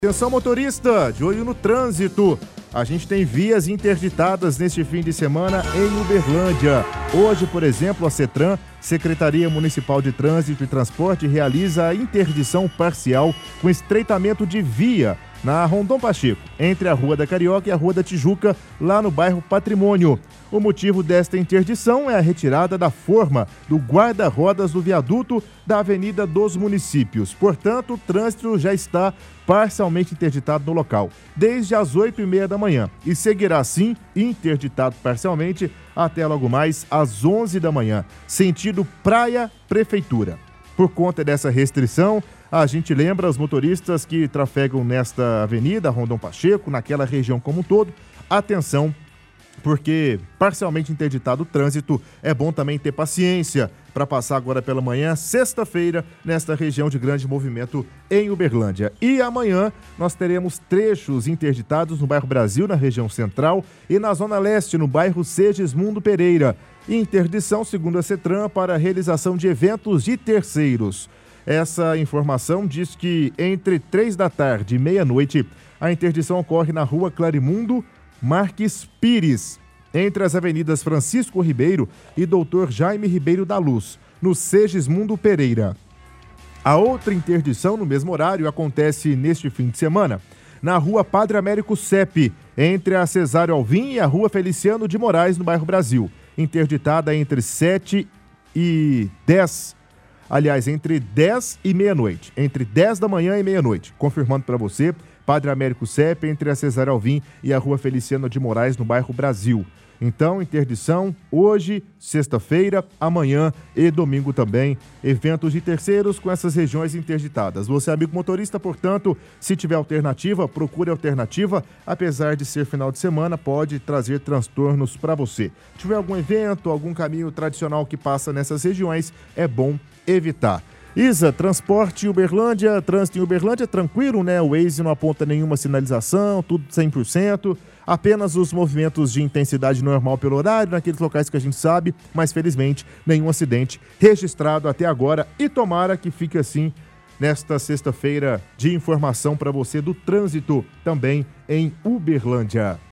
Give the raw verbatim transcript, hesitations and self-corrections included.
Atenção motorista, de olho no trânsito. A gente tem vias interditadas neste fim de semana em Uberlândia. Hoje, por exemplo, a CETRAN, Secretaria Municipal de Trânsito e Transporte, realiza a interdição parcial com estreitamento de via na Rondon Pacheco, entre a Rua da Carioca e a Rua da Tijuca, lá no bairro Patrimônio. O motivo desta interdição é a retirada da forma do guarda-rodas do viaduto da Avenida dos Municípios. Portanto, o trânsito já está parcialmente interditado no local, desde as oito e meia da manhã, e seguirá assim, interditado parcialmente, até logo mais às onze da manhã, sentido Praia Prefeitura. Por conta dessa restrição, a gente lembra os motoristas que trafegam nesta avenida, Rondon Pacheco, naquela região como um todo, atenção, porque parcialmente interditado o trânsito, é bom também ter paciência para passar agora pela manhã, sexta-feira, nesta região de grande movimento em Uberlândia. E amanhã nós teremos trechos interditados no bairro Brasil, na região central, e na zona leste, no bairro Segismundo Pereira. Interdição, segundo a CETRAN, para a realização de eventos de terceiros. Essa informação diz que entre três da tarde e meia-noite, a interdição ocorre na rua Clarimundo Marques Pires, entre as avenidas Francisco Ribeiro e doutor Jaime Ribeiro da Luz, no Segismundo Pereira. A outra interdição, no mesmo horário, acontece neste fim de semana, na rua Padre Américo Sepe, entre a Cesário Alvim e a rua Feliciano de Moraes, no bairro Brasil, interditada entre sete e dez, aliás, entre dez e meia-noite, entre dez da manhã e meia-noite, confirmando para você, Padre Américo Sepe, entre a Cesário Alvim e a rua Feliciano de Moraes, no bairro Brasil. Então, interdição hoje, sexta-feira, amanhã e domingo também. Eventos de terceiros com essas regiões interditadas. Você, amigo motorista, portanto, se tiver alternativa, procure alternativa. Apesar de ser final de semana, pode trazer transtornos para você. Se tiver algum evento, algum caminho tradicional que passa nessas regiões, é bom evitar. Isa, transporte Uberlândia, trânsito em Uberlândia, tranquilo, né? O Waze não aponta nenhuma sinalização, tudo cem por cento, apenas os movimentos de intensidade normal pelo horário, naqueles locais que a gente sabe, mas felizmente nenhum acidente registrado até agora e tomara que fique assim nesta sexta-feira de informação para você do trânsito também em Uberlândia.